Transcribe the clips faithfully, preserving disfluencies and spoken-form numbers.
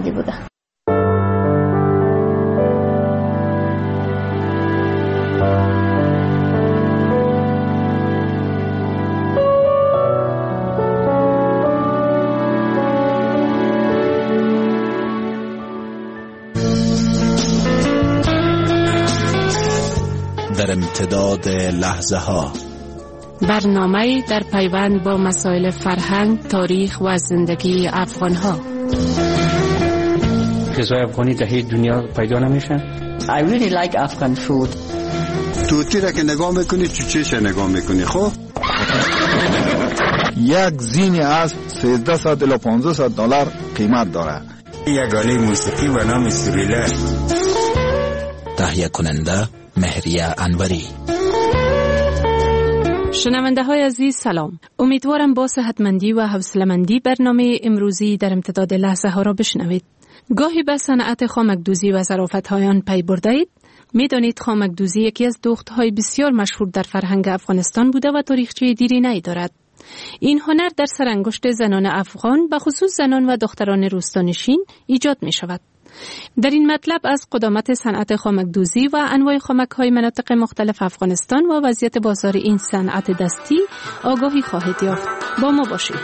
فرهنگی بوده. در امتداد لحظه ها، برنامه در پیوند با مسائل فرهنگ، تاریخ و زندگی افغان ها. غذای افغانی در هیچ دنیا پیدا نمیشه. I really like Afghan food. توتی را که نگاه میکنی تو چیش نگاه میکنی. خب یک زین اسب سیزده الی پانزده دلار قیمت داره. یک آله موسیقی به نام سوریله. تهیه کننده مهریه انوری. شنونده های عزیز سلام. امیدوارم با صحتمندی و حوصله‌مندی برنامه امروزی در امتداد لحظه ها را بشنوید. گاهی به صنعت خامک‌دوزی و ظرافت های آن پی برده اید؟ میدانید خامک‌دوزی یکی از دوخت های بسیار مشهور در فرهنگ افغانستان بوده و تاریخچه دیرینه‌ای دارد. این هنر در سرانگشت زنان افغان به خصوص زنان و دختران روستانشین ایجاد می شود. در این مطلب از قدامت صنعت خامک‌دوزی و انواع خامک‌های مناطق مختلف افغانستان و وضعیت بازار این صنعت دستی آگاهی خواهید یافت. با ما باشید.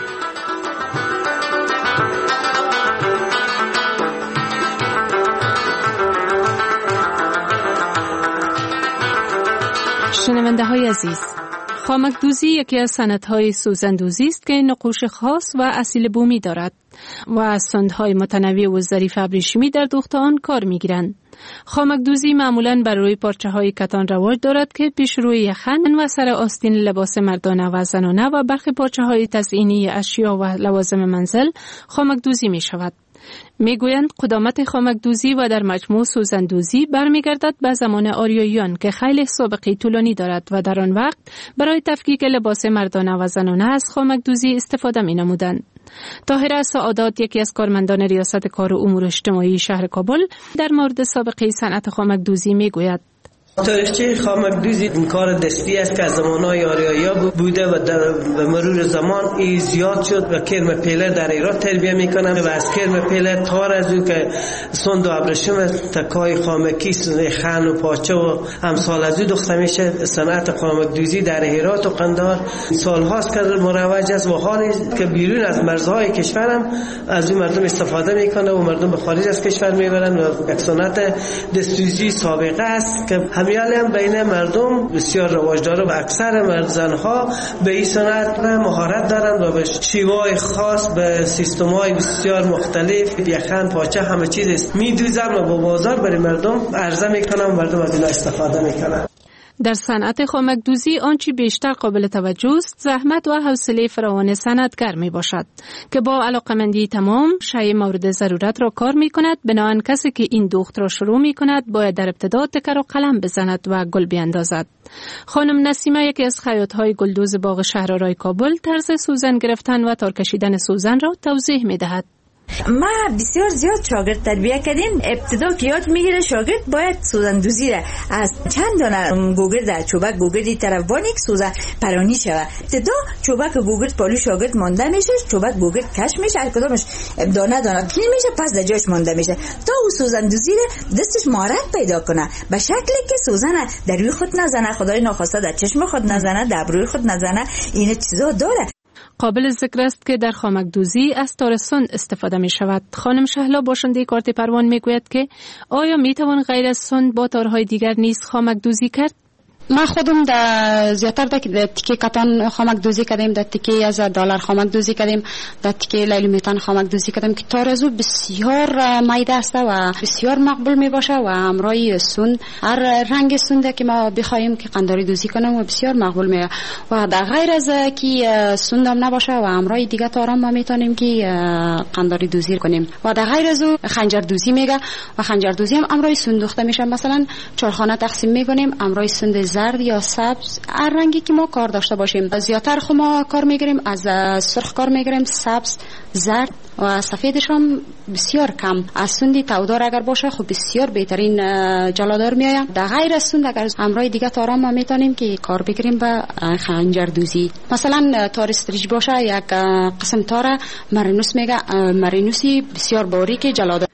شنونده های عزیز، خامک‌دوزی یکی از صنعت‌های سوزندوزی است که نقوش خاص و اصیل بومی دارد و از سندهای متنوع و ظریف ابریشمی در دوخت آن کار می‌گیرند. خامک‌دوزی معمولاً بر روی پارچه‌های کتان رواج دارد که پیش روی یخن و سر آستین لباس مردانه و زنانه و برخی پارچه‌های تزئینی اشیا و لوازم منزل خامک‌دوزی می‌شود. میگویند قدامت خامک‌دوزی و در مجموع سوزندوزی برمیگردد به زمان آریاییان که خیلی سابقه طولانی دارد و در آن وقت برای تفکیک لباس مردانه و زنانه از خامک‌دوزی استفاده می‌نمودند. طاهره سعادات، یکی از کارمندان ریاست کار و امور اجتماعی شهر کابل، در مورد سابقه صنعت خامک‌دوزی میگوید: تاریخچه خامک‌دوزی این کار دستی است که از زمانهای آریایی‌ها بوده و در مرور زمان این زیاد شد و کرم پیلر در ایران تربیه میکنن و از کرم پیلر تار از او که سند و ابریشم، تکای خامکی، خن و پاچه و امثال از او دخته میشه. صنعت خامک‌دوزی در هرات و قندهار سالهاست که مروج است و حالی که بیرون از مرزهای کشور هم از این مردم استفاده میکنه و مردم به خارج از کشور میبرن و یک صنعت دستسوزی سابقه است که همیالی هم بین مردم بسیار رواج داره و اکثر مرد زنها به این صنعت مهارت دارند و به شیوه‌های خاص به سیستم‌های بسیار مختلف یخن، پاچه، همه چیز می‌دوزن و با بازار برای مردم عرضه میکنن و مردم از این استفاده میکنن. در صنعت خامک‌دوزی آنچه بیشتر قابل توجه است زحمت و حوصله فراوان صنعتگر می باشد که با علاقمندی تمام شیء مورد ضرورت را کار می کند. بنابراین کسی که این دوخت را شروع می کند باید در ابتدا تکر و قلم بزند و گل بیاندازد. خانم نسیمه، یکی از خیاط‌های گلدوز باغ شهرآرای کابل، طرز سوزن گرفتن و تار کشیدن سوزن را توضیح می دهد. ما بسیار زیاد شاگرد تربیه کردیم. ابتدا که یاد میگیره شاگرد باید سوزندوزی را از چند دانه گوگرد چوبک گوگردی طرف وانی که سوزن پرانی شود. ابتدا چوبک گوگرد پالو شاگرد مانده میشه، چوبک گوگرد کش میشه، هر کدامش دانه دانه پلی میشه، پس در جاش مانده میشه تا او سوزندوزی را دستش مهارت پیدا کنه به شکلی که سوزن در روی خود نزنه، خدای ناخواسته در چشم خود نزنه، در ابروی خود نزنه. این چیزا داره. قابل ذکر است که در خامک‌دوزی از تار سند استفاده می شود. خانم شهلا، باشنده کارت پروان، می گوید که آیا می توان غیر از سند با تارهای دیگر نیز خامک‌دوزی کرد؟ ما خودم در زیاتر در تیکه کتان خامک‌دوزی کردیم، در تیکه از دلار خامک‌دوزی کردیم، در تیکه لیلی میتان خامک‌دوزی کردیم که تار از او بسیار میده است و بسیار مقبول می باشه و همراه سند هر رنگ سنده که ما بخوایم که قنداری دوزی کنیم و بسیار مقبول می و در غیر از که سند هم نباشه و همراه دیگه تارام ما میتونیم که قنداری دوزی کنیم و در غیر از او خنجر دوزی میگه و خنجر دوزی هم همراه سند دوخته میشه. مثلا چارخانه تقسیم میکنیم، همراه سند زرد یا سبز، هر رنگی که ما کار داشته باشیم. زیاتر خو ما کار میگیریم از سرخ کار میگیریم، سبز، زرد و سفیدش هم بسیار کم. از سندی تودار اگر باشه خب بسیار بهترین جلادار میآید. در غیر از سند اگر همراه دیگه تارا ما میتونیم که کار بگیریم به خنجر دوزی. مثلا تار استریج باشه یک قسم تار مرینوس میگه، مرینوسی بسیار باریک جلادار.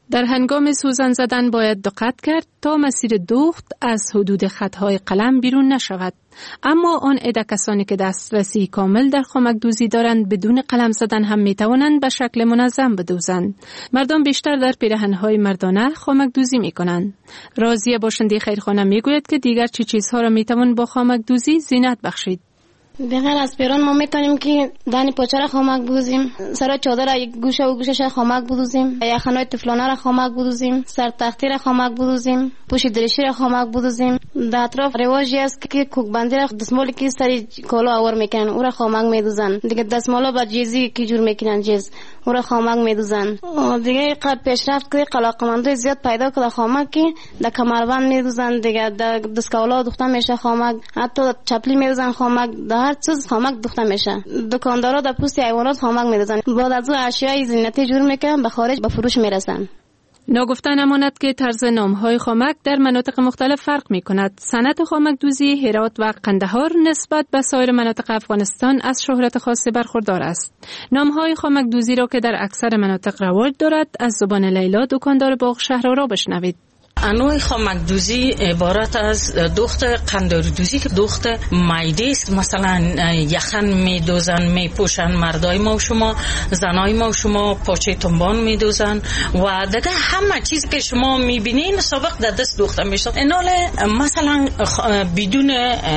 در هنگام سوزن زدن باید دقت کرد تا مسیر دوخت از حدود خطهای قلم بیرون نشود. اما آن عده کسانی که دسترسی کامل در خامک دوزی دارند بدون قلم زدن هم می توانند به شکل منظم بدوزند. مردم بیشتر در پیراهن‌های مردانه خامک دوزی می کنند. راضیه باشنده خیرخانه می گوید که دیگر چه چیزها را می توان با خامک دوزی زینت بخشید. بغیر از پیران ما میتونیم که دانی پاچه را خامک بدوزیم، سر چادر را یک گوشه و گوشش خامک بدوزیم، یخنای تفلانه را خامک بدوزیم، سر تختی را خامک بدوزیم، پوش درشی را خامک بدوزیم. در اطراف رواجی است که کوکبندی را دستمالی که سری کالا آور میکنن او را خامک میدوزن. دیگه دستمالا با جیزی که جور میکنن جیز او را خامک میدوزن. دیگه قد پیشرفت که علاقمندای زیاد پیدا کرده خامک که در کمربند میدوزن، دیگه در دستکولا دوخته میشه خامک، حتی چپلی میدوزن خامک، هر چیز خامک دوخته میشه. دکاندارا در پوست حیوانات خامک میدوزن. بعد از اون اشیای زینتی جور میکنن به خارج به فروش میرسن. ناگفته نماند که طرز نامهای خامک در مناطق مختلف فرق می کند. صنعت خامک دوزی هرات و قندهار نسبت به سایر مناطق افغانستان از شهرت خاصی برخوردار است. نامهای خامک دوزی را که در اکثر مناطق رواج دارد از زبان لیلا دکاندار باغ شهرآرا بشنوید. انواع خامک دوزی عبارت از دوخت قنداری دوزی که دوخت میده است. مثلا یخن میدوزن، میپوشن مردای ما و شما، زنای ما و شما پاچه تنبان میدوزن و دیگه همه چیز که شما میبینین سابق در دست دوخته میشه. اینال مثلا بدون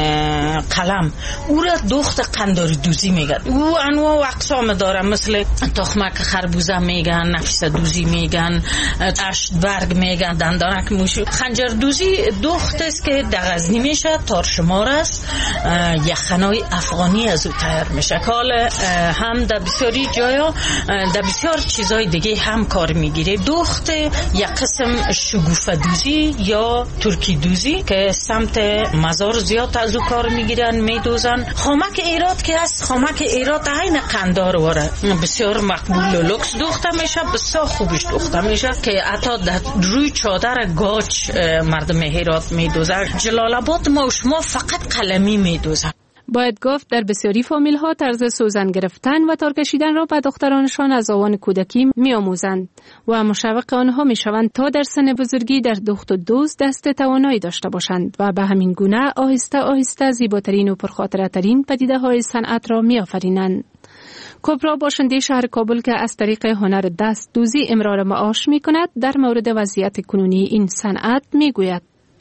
قلم او را دوخت قنداری دوزی میگن. او انواع و اقسام داره، مثل تخمک خربوزه میگن، نفس دوزی میگن، اشت برگ میگن، دندانک موشو. خنجر دوزی دوخت است که در غزنی میشه، تارشمار است، یخنای افغانی از او تیار میشه. حال هم در بسیاری جایا در بسیار چیزای دیگه هم کار میگیره. دوخت یک قسم شگوفه دوزی یا ترکی دوزی که سمت مزار زیاد از او کار میگیرن، میدوزن. خامک ایراد که است، خامک ایراد عین قندار واره، بسیار مقبول و لوکس دوخته میشه، بسیار خوبش دوخته میشه که حتی در روی چادر گاچ مردم هرات میدوزن. جلال آباد ما و شما فقط قلمی میدوزن. باید گفت در بسیاری فامیل ها طرز سوزن گرفتن و تار کشیدن را به دخترانشان از آوان کودکی می آموزند و مشوق آنها می شوند تا در سن بزرگی در دوخت و دوز دست توانایی داشته باشند و به همین گونه آهسته آهسته زیباترین و پرخاطره ترین پدیده های صنعت را می آفرینند. کبرا باشنده شهر کابل که از طریق هنر دست دوزی امرار معاش می کند در مورد وضعیت کنونی این صنعت می گوید.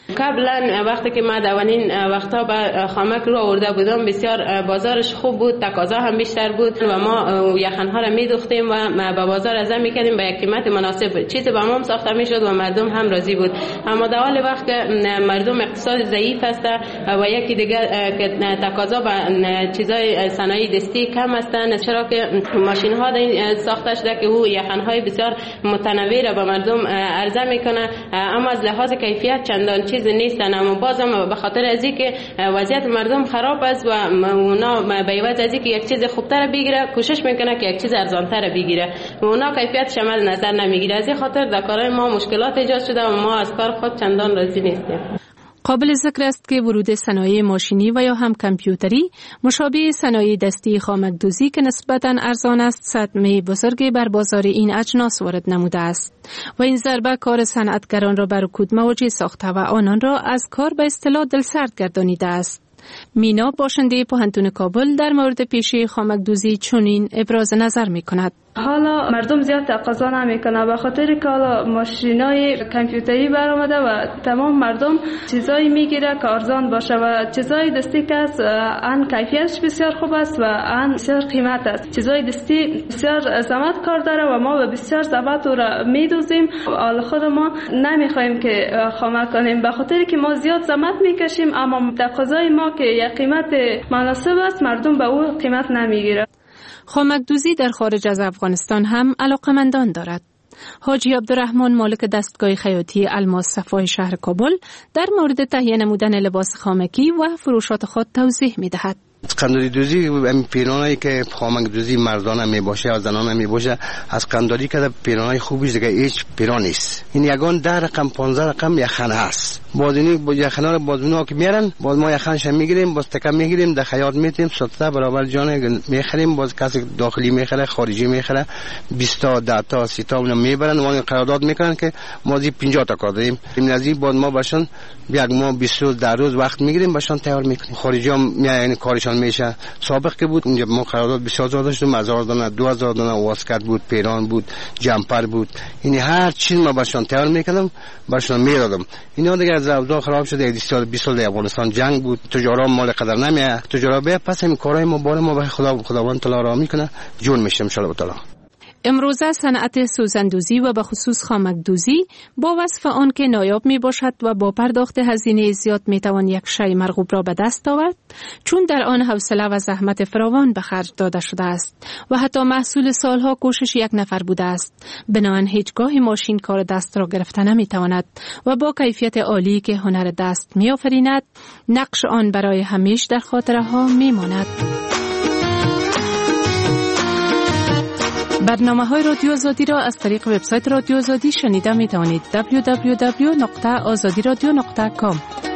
قبلا وقتی که ما دوانین وقتا به خامک رو آورده بودم بسیار بازارش خوب بود، تقاضا هم بیشتر بود و ما یخنها را میدوختیم و به بازار عرضه میکردیم به یک قیمت مناسب. چیز به ما ساخته میشد و مردم هم راضی بود. اما در حال وقت که مردم اقتصاد ضعیف است و یکی دیگه که تقاضا به چیزای صنایع دستی کم هستند، چرا که ماشین ها ساخته شده که او یخنهای بسیار متنوع را به مردم عرضه میکنه، اما از لحاظ کیفیت چندان چیز نیستن. اما بازم به خاطر از اینکه وضعیت مردم خراب است و اونا به عوض از اینکه یک چیز خوبتر بگیره کوشش میکنه که یک چیز ارزانتر بگیره و اونا کیفیتش عمل نظر نمیگیره. از این خاطر در کارهای ما مشکلات ایجاد شده و ما از کار خود چندان راضی نیستیم. قابل ذکر است که ورود صنایع ماشینی و یا هم کامپیوتری مشابه صنایع دستی خامک دوزی که نسبتاً ارزان است صدمه بزرگی بر بازار این اجناس وارد نموده است و این ضربه کار صنعتگران را بر رکود مواجه ساخته و آنان را از کار به اصطلاح دلسرد گردانیده است. مینا باشنده پوهنتون کابل در مورد پیشه خامک دوزی چنین ابراز نظر می کند. حالا مردم زیاد تقاضا نمیکنه به خاطر که حالا ماشینای کامپیوتری برآمده و تمام مردم چیزایی میگیره که ارزان باشه و چیزای دستی که است ان کیفیتش بسیار خوب است و ان بسیار قیمت است. چیزای دستی بسیار زحمت کار داره و ما به بسیار زحمت او را میدوزیم. حالا خود ما نمیخوایم که خامک کنیم به خاطر که ما زیاد زحمت میکشیم، اما تقاضای ما که یک قیمت مناسب است مردم به او قیمت نمیگیره. خامک دوزی در خارج از افغانستان هم علاقمندان دارد. حاجی عبدالرحمن مالک دستگاه خیاطی الماس صفای شهر کابل در مورد تهیه نمودن لباس خامکی و فروشات خود توضیح می دهد. قنداری دوزی این پیرانایی که خامک دوزی مردانه می باشه یا زنانه می باشه از قنداری که پیرانای خوبیش دیگه هیچ پیران نیست. این یگان ده رقم پانزده رقم یخنه است. باز اینی با یخنا رو باز اونها که میارن باز ما یخنش میگیریم باز تکه میگیریم در خیاط میتیم ستا برابر جان میخریم باز کسی داخلی میخره خارجی میخره بیست تا ده تا سی تا اونو میبرن و قرارداد میکنن که ما زی پنجاه تا کار داریم. این نزدیک باز ما باشن یک ما بیست روز در روز وقت میگیریم باشن تیار میکنیم. خارجی هم یعنی کارشان میشه. سابق که بود اونجا ما قرارداد بسیار زیاد داشتیم، هزار دانه دو هزار دانه واسکت بود، پیران بود، جمپر بود. یعنی هر چیز ما باشن تیار میکردم باشن میدادم. اینا دیگه از اوضاع خراب شده. بیست سال در افغانستان جنگ بود، تجارت مال قدر نمیاد. تجارت به پس این کارهای ما بار ما به خدا خداوند تعالی را میکنه جون میشه ان شاء الله تعالی. امروزه صنعت سوزندوزی و به خصوص خامکدوزی با وصف آن که نایاب می باشد و با پرداخت هزینه زیاد می توان یک شی مرغوب را به دست آورد، چون در آن حوصله و زحمت فراوان به خرج داده شده است و حتی محصول سالها کوشش یک نفر بوده است. بنابراین هیچگاه ماشین کار دست را گرفته نمی تواند و با کیفیت عالی که هنر دست می آفریند نقش آن برای همیشه در خاطره ها می ماند. برنامه های رادیو آزادی را از طریق وبسایت رادیو آزادی شنیده می توانید. دبلیو دبلیو دبلیو نقطه آزادی رادیو نقطه کام.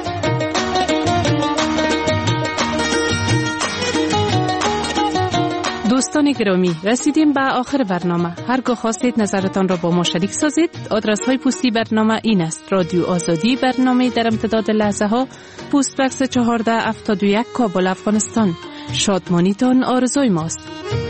دوستان گرامی، رسیدیم به آخر برنامه. هرگاه خواستید نظرتان را با ما شریک سازید، آدرس های پستی برنامه این است: رادیو آزادی، برنامه در امتداد لحظه ها، پست بکس چهارده هفتاد و یک، کابل، افغانستان. شادمانیتان آرزوی ماست.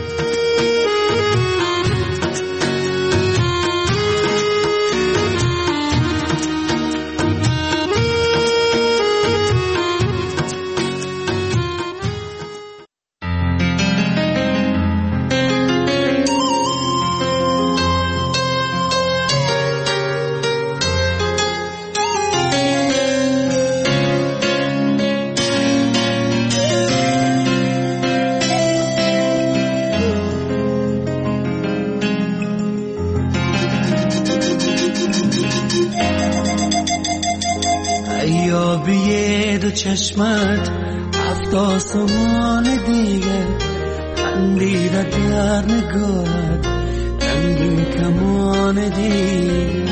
چشمت هفت آسمان دیگه خندیده در نگاهت رنگین کمان دیگه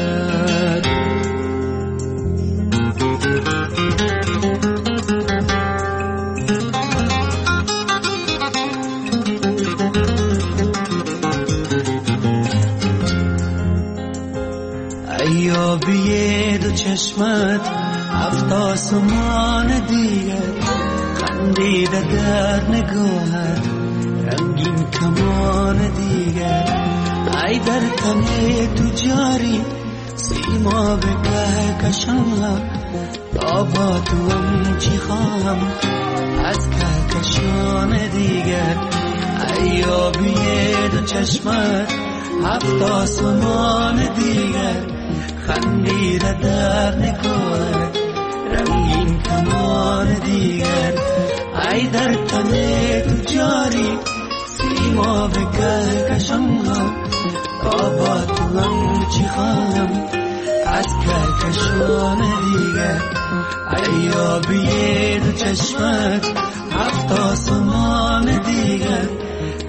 ایابیه دو چشمت هفت آسمان دیگر خندیده در نگاهت رنگین کمان دیگر ای در تنه تو جاری سیما به کهکشان تا با تو هم چی خواهم از کهکشان دیگر ای آبیه دو چشمت هفت آسمان دیگر خندیده در نگاهت رنگین کمان دیگر ای در تنه تو جاری سیما به کهکشان تا با تو هم چی خواهم از کهکشان دیگر ای آبیه دو چشمت هفت آسمان دیگر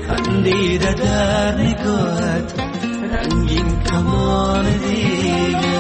خندیده در نگاهت رنگین کمان دیگر